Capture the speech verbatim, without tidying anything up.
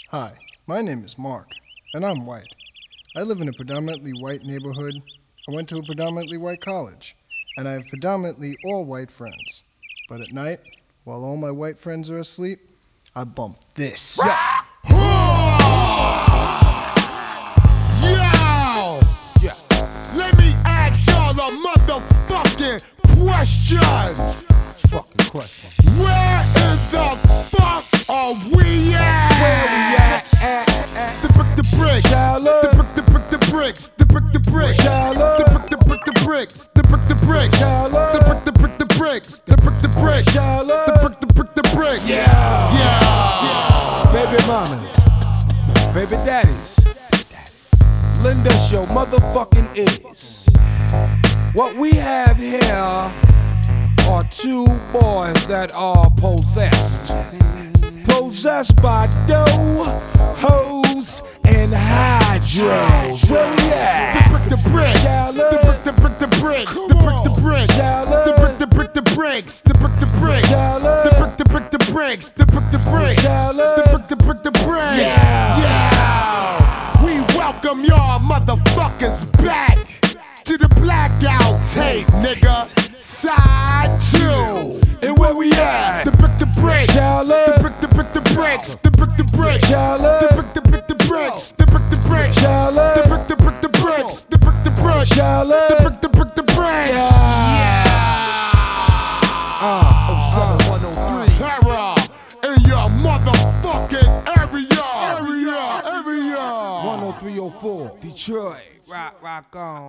Hi, my name is Mark, and I'm white. I live in a predominantly white neighborhood. I went to a predominantly white college, and I have predominantly all white friends. But at night, while all my white friends are asleep, I bump this. Yo! Yo! Yeah. Let me ask y'all a motherfucking question. Fucking question. Where in the fuck are we at? Where we at? At, at, at. The brick, the bricks. The brick, the brick, the bricks. The brick, the bricks. The brick, the brick, the bricks. The brick, the bricks. The brick, the brick, the bricks. The brick, the bricks. The brick, the brick, the bricks. Yeah. Yeah. Baby mama, baby daddies, lend us your motherfucking ears. What we have here are two boys that are possessed. Possessed by dough, hoes, and hydros. Where we at? The brick, the bricks. The brick, the brick, the bricks. The brick, the bricks. The brick, the brick, the bricks. The brick, the bricks. The brick, the brick, the bricks. The brick, the bricks. The brick, the brick, the bricks. Yeah. We welcome y'all motherfuckers back to the blackout tape, nigga. Side two. And where we at? The brick, the bricks. The brick, the brick, the bricks. The brick, the bricks. The brick, the brick, the bricks. The brick, the bricks. The brick, the brick, the bricks. The brick, the bricks. The brick, the brick, the bricks. Yeah. Uh, seven one oh three. Terror in your motherfucking area. Area. Area. one oh three oh four, Detroit, rock, rock on.